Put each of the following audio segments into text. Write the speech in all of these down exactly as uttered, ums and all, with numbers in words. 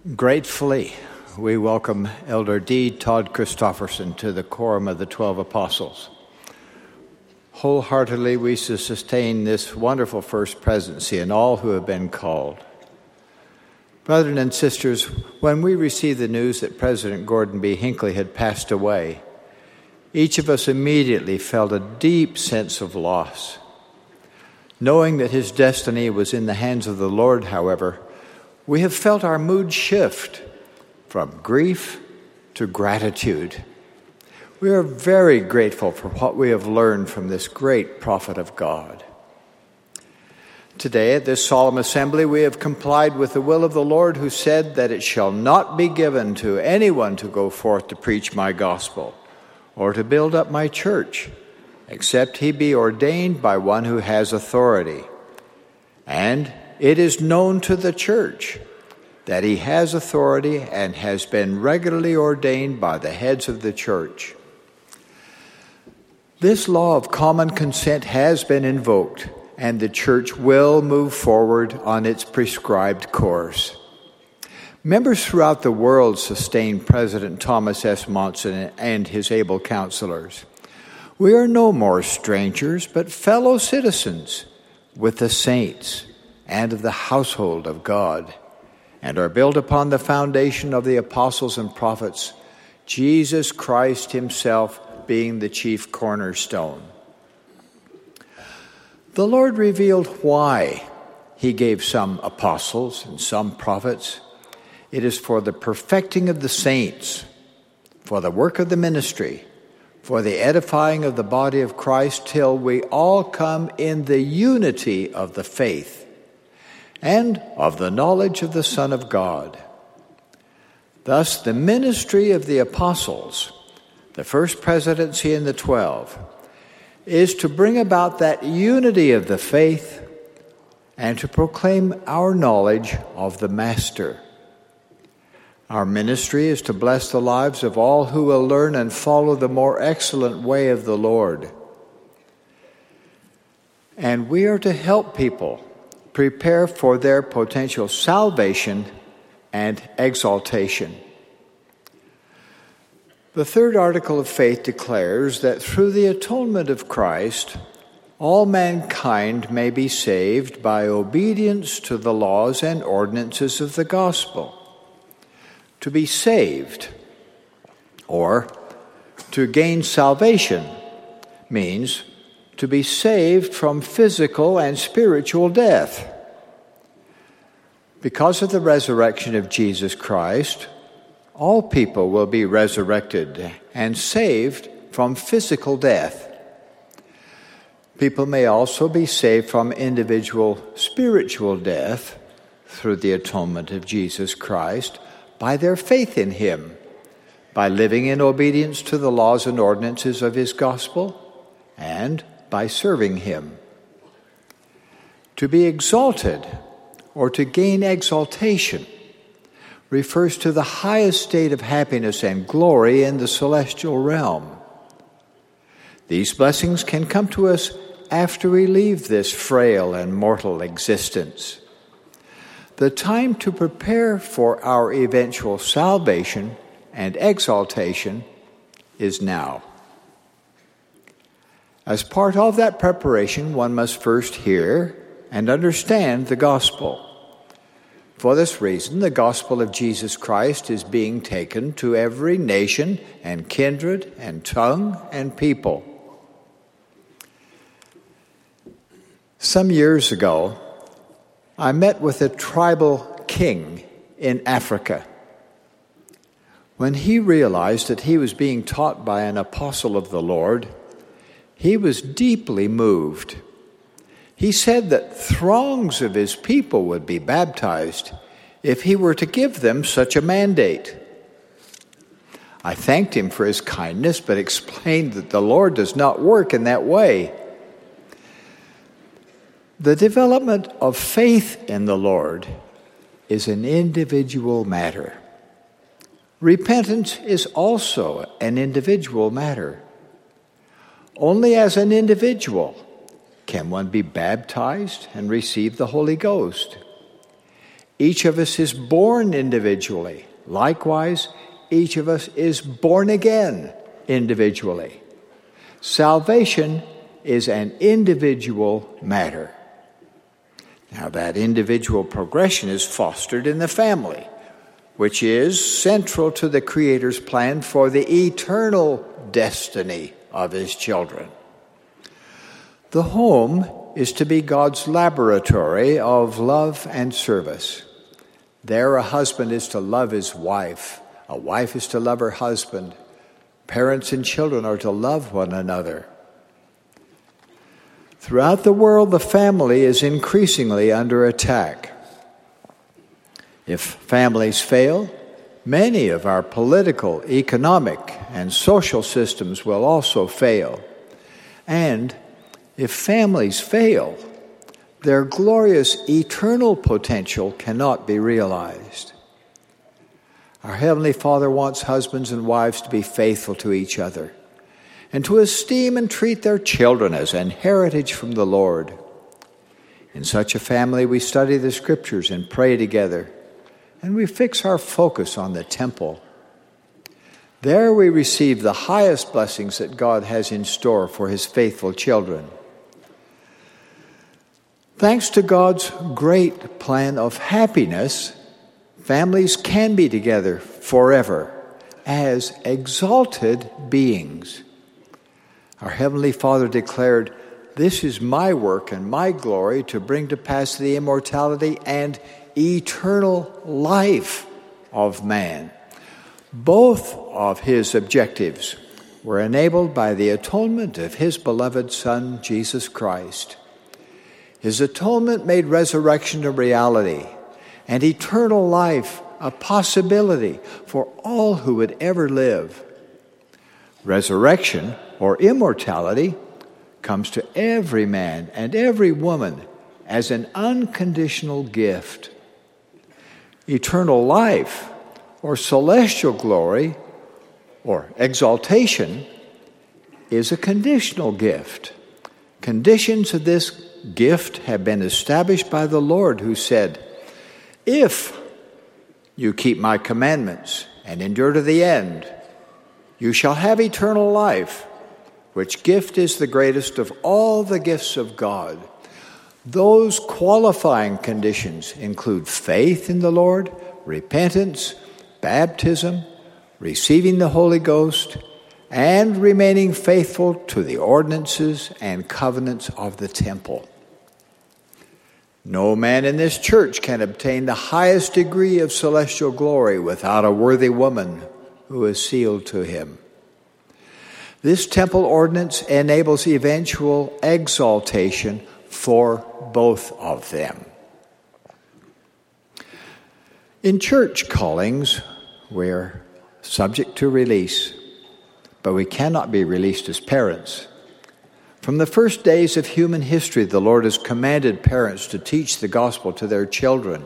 Gratefully, we welcome Elder D. Todd Christofferson to the Quorum of the Twelve Apostles. Wholeheartedly, we sustain this wonderful first presidency and all who have been called. Brethren and sisters, when we received the news that President Gordon B. Hinckley had passed away, each of us immediately felt a deep sense of loss. Knowing that his destiny was in the hands of the Lord, however, we have felt our mood shift from grief to gratitude. We are very grateful for what we have learned from this great prophet of God. Today, at this solemn assembly, we have complied with the will of the Lord, who said that it shall not be given to anyone to go forth to preach my gospel or to build up my church, except he be ordained by one who has authority. And it is known to the church that he has authority and has been regularly ordained by the heads of the church. This law of common consent has been invoked, and the church will move forward on its prescribed course. Members throughout the world sustain President Thomas S. Monson and his able counselors. We are no more strangers, but fellow citizens with the saints and of the household of God, and are built upon the foundation of the apostles and prophets, Jesus Christ himself being the chief cornerstone. The Lord revealed why he gave some apostles and some prophets. It is for the perfecting of the saints, for the work of the ministry, for the edifying of the body of Christ, till we all come in the unity of the faith and of the knowledge of the Son of God. Thus, the ministry of the apostles, the first presidency in the twelve, is to bring about that unity of the faith and to proclaim our knowledge of the Master. Our ministry is to bless the lives of all who will learn and follow the more excellent way of the Lord. And we are to help people prepare for their potential salvation and exaltation. The third article of faith declares that through the atonement of Christ, all mankind may be saved by obedience to the laws and ordinances of the gospel. To be saved, or to gain salvation, means to be saved from physical and spiritual death. Because of the resurrection of Jesus Christ, all people will be resurrected and saved from physical death. People may also be saved from individual spiritual death through the atonement of Jesus Christ by their faith in him, by living in obedience to the laws and ordinances of his gospel, and by serving him. To be exalted, or to gain exaltation, refers to the highest state of happiness and glory in the celestial realm. These blessings can come to us after we leave this frail and mortal existence. The time to prepare for our eventual salvation and exaltation is now. As part of that preparation, one must first hear and understand the gospel. For this reason, the gospel of Jesus Christ is being taken to every nation and kindred and tongue and people. Some years ago, I met with a tribal king in Africa. When he realized that he was being taught by an apostle of the Lord, he was deeply moved. He said that throngs of his people would be baptized if he were to give them such a mandate. I thanked him for his kindness, but explained that the Lord does not work in that way. The development of faith in the Lord is an individual matter. Repentance is also an individual matter. Only as an individual can one be baptized and receive the Holy Ghost. Each of us is born individually. Likewise, each of us is born again individually. Salvation is an individual matter. Now, that individual progression is fostered in the family, which is central to the Creator's plan for the eternal destiny of His children. The home is to be God's laboratory of love and service. There, a husband is to love his wife. A wife is to love her husband. Parents and children are to love one another. Throughout the world, the family is increasingly under attack. If families fail, many of our political, economic, and social systems will also fail. And if families fail, their glorious eternal potential cannot be realized. Our Heavenly Father wants husbands and wives to be faithful to each other and to esteem and treat their children as an heritage from the Lord. In such a family, we study the Scriptures and pray together, and we fix our focus on the temple. There we receive the highest blessings that God has in store for His faithful children. Thanks to God's great plan of happiness, families can be together forever as exalted beings. Our Heavenly Father declared, "This is my work and my glory to bring to pass the immortality and eternal life of man." Both of His objectives were enabled by the atonement of His beloved Son, Jesus Christ. His atonement made resurrection a reality and eternal life a possibility for all who would ever live. Resurrection, or immortality, comes to every man and every woman as an unconditional gift. Eternal life, or celestial glory, or exaltation, is a conditional gift. Conditions of this gift have been established by the Lord, who said, "If you keep my commandments and endure to the end, you shall have eternal life," which gift is the greatest of all the gifts of God. Those qualifying conditions include faith in the Lord, repentance, baptism, receiving the Holy Ghost, and remaining faithful to the ordinances and covenants of the temple. No man in this church can obtain the highest degree of celestial glory without a worthy woman who is sealed to him. This temple ordinance enables eventual exaltation for both of them. In church callings, we're subject to release, but we cannot be released as parents. From the first days of human history, the Lord has commanded parents to teach the gospel to their children.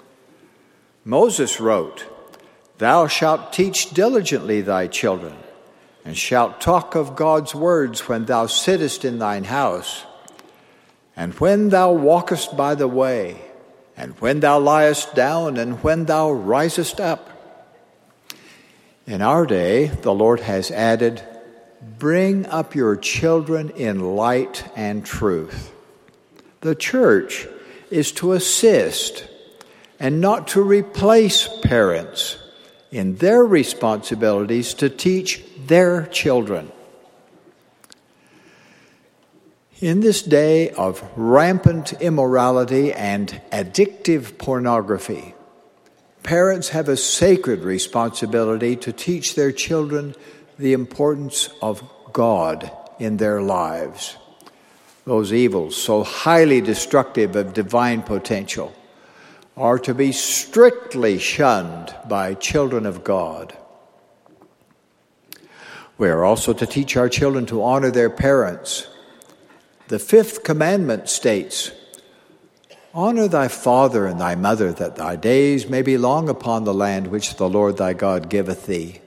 Moses wrote, "Thou shalt teach diligently thy children, and shalt talk of God's words when thou sittest in thine house, and when thou walkest by the way, and when thou liest down, and when thou risest up." In our day, the Lord has added, "Bring up your children in light and truth." The church is to assist and not to replace parents in their responsibilities to teach their children. In this day of rampant immorality and addictive pornography, parents have a sacred responsibility to teach their children the importance of God in their lives. Those evils, so highly destructive of divine potential, are to be strictly shunned by children of God. We are also to teach our children to honor their parents. The fifth commandment states, "Honor thy father and thy mother, that thy days may be long upon the land which the Lord thy God giveth thee."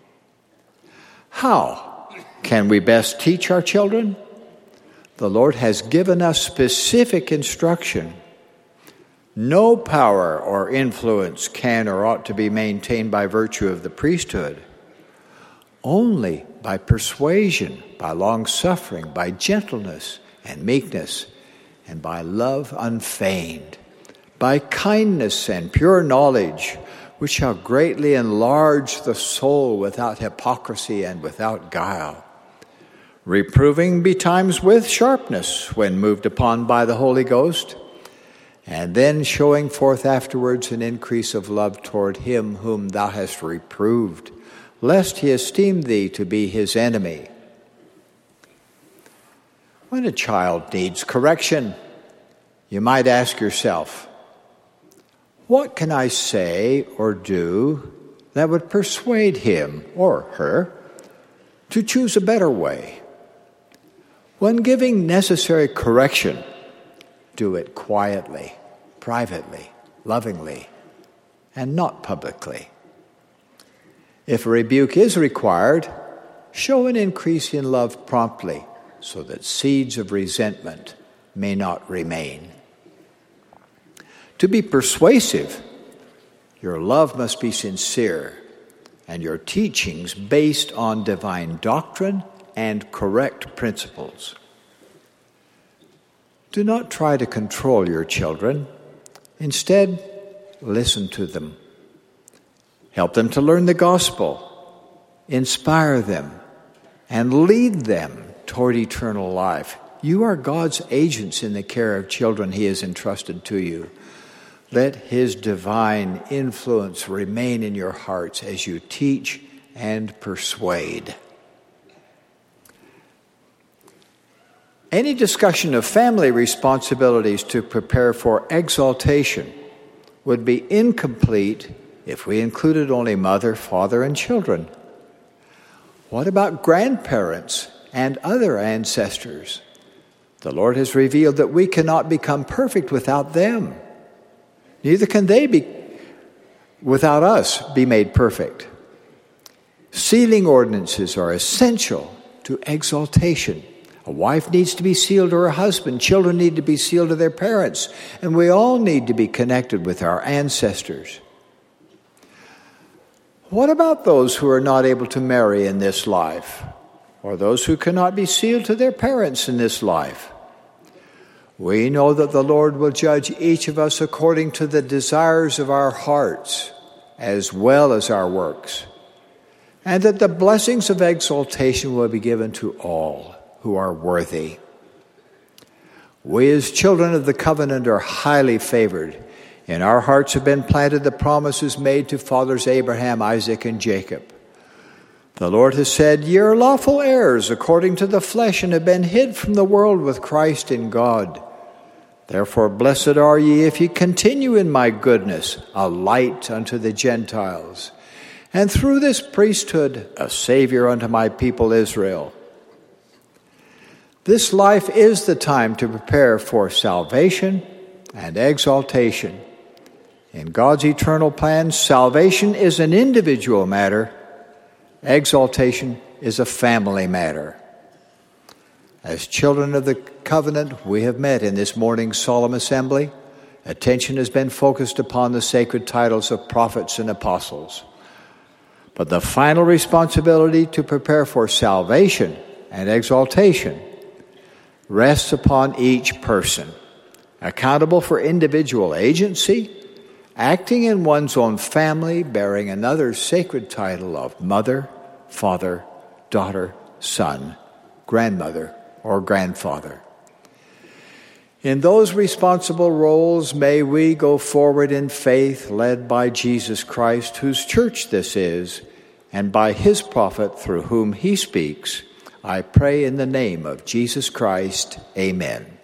How can we best teach our children? The Lord has given us specific instruction. No power or influence can or ought to be maintained by virtue of the priesthood. Only by persuasion, by long-suffering, by gentleness and meekness, and by love unfeigned, by kindness and pure knowledge, which shall greatly enlarge the soul without hypocrisy and without guile, reproving betimes with sharpness when moved upon by the Holy Ghost, and then showing forth afterwards an increase of love toward him whom thou hast reproved, lest he esteem thee to be his enemy. When a child needs correction, you might ask yourself, what can I say or do that would persuade him or her to choose a better way? When giving necessary correction, do it quietly, privately, lovingly, and not publicly. If a rebuke is required, show an increase in love promptly, so that seeds of resentment may not remain. To be persuasive, your love must be sincere, and your teachings based on divine doctrine and correct principles. Do not try to control your children. Instead, listen to them. Help them to learn the gospel, inspire them, and lead them toward eternal life. You are God's agents in the care of children he has entrusted to you. Let his divine influence remain in your hearts as you teach and persuade. Any discussion of family responsibilities to prepare for exaltation would be incomplete if we included only mother, father, and children. What about grandparents and other ancestors? The Lord has revealed that we cannot become perfect without them. Neither can they be, without us, be made perfect. Sealing ordinances are essential to exaltation. A wife needs to be sealed to her husband. Children need to be sealed to their parents. And we all need to be connected with our ancestors. What about those who are not able to marry in this life? Or those who cannot be sealed to their parents in this life? We know that the Lord will judge each of us according to the desires of our hearts, as well as our works, and that the blessings of exaltation will be given to all who are worthy. We as children of the covenant are highly favored. In our hearts have been planted the promises made to fathers Abraham, Isaac, and Jacob. The Lord has said, "Ye are lawful heirs according to the flesh, and have been hid from the world with Christ in God. Therefore blessed are ye if ye continue in my goodness, a light unto the Gentiles, and through this priesthood a Savior unto my people Israel." This life is the time to prepare for salvation and exaltation. In God's eternal plan, salvation is an individual matter. Exaltation is a family matter. As children of the covenant, we have met in this morning's solemn assembly. Attention has been focused upon the sacred titles of prophets and apostles. But the final responsibility to prepare for salvation and exaltation rests upon each person, accountable for individual agency, acting in one's own family, bearing another sacred title of mother, father, daughter, son, grandmother, or grandfather. In those responsible roles, may we go forward in faith, led by Jesus Christ, whose church this is, and by his prophet through whom he speaks. I pray in the name of Jesus Christ. Amen.